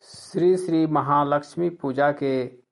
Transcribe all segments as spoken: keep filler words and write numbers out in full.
श्री श्री महालक्ष्मी पूजा के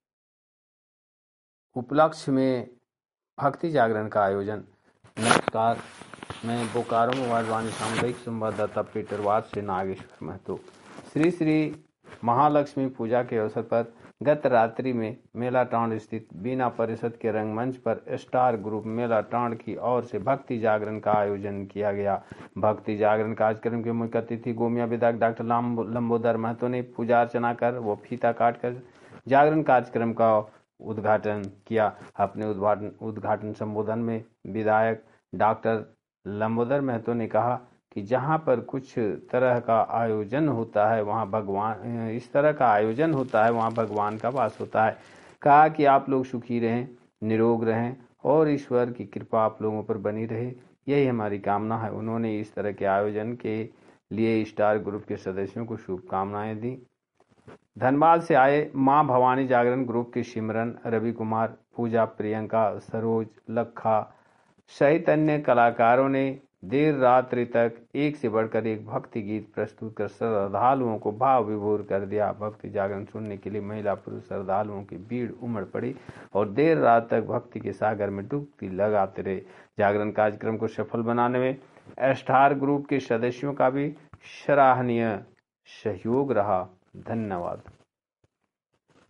उपलक्ष्य में भक्ति जागरण का आयोजन। नमस्कार, मैं बोकारो मोबाइल वाणी सामुदायिक संवाददाता पीटर वाद से नागेश्वर महतो। श्री श्री महालक्ष्मी पूजा के अवसर पर गत रात्रि में मेला टांड स्थित बीना परिषद के रंगमंच पर स्टार ग्रुप मेला टांड की ओर से भक्ति जागरण का आयोजन किया गया। भक्ति जागरण कार्यक्रम के मुख्य अतिथि गोमिया विधायक डॉक्टर लंबोदर महतो ने पूजा अर्चना कर वो फीता काटकर जागरण कार्यक्रम का उद्घाटन किया। अपने उद्घाटन उद्घाटन संबोधन में विधायक डॉक्टर लंबोदर महतो ने कहा कि जहाँ पर कुछ तरह का आयोजन होता है वहाँ भगवान इस तरह का आयोजन होता है वहाँ भगवान का वास होता है। कहा कि आप लोग सुखी रहें, निरोग रहें और ईश्वर की कृपा आप लोगों पर बनी रहे, यही हमारी कामना है। उन्होंने इस तरह के आयोजन के लिए स्टार ग्रुप के सदस्यों को शुभकामनाएं दी। धनबाद से आए मां भवानी जागरण ग्रुप के सिमरन, रवि कुमार, पूजा, प्रियंका, सरोज, लखा सहित अन्य कलाकारों ने देर रात्रि तक एक से बढ़कर एक भक्ति गीत प्रस्तुत कर श्रद्धालुओं को भाव विभोर कर दिया। भक्ति जागरण सुनने के लिए महिला पुरुष श्रद्धालुओं की भीड़ उमड़ पड़ी और देर रात तक भक्ति के सागर में डुबकी लगाते रहे। जागरण कार्यक्रम को सफल बनाने में स्टार ग्रुप के सदस्यों का भी सराहनीय सहयोग रहा। धन्यवाद।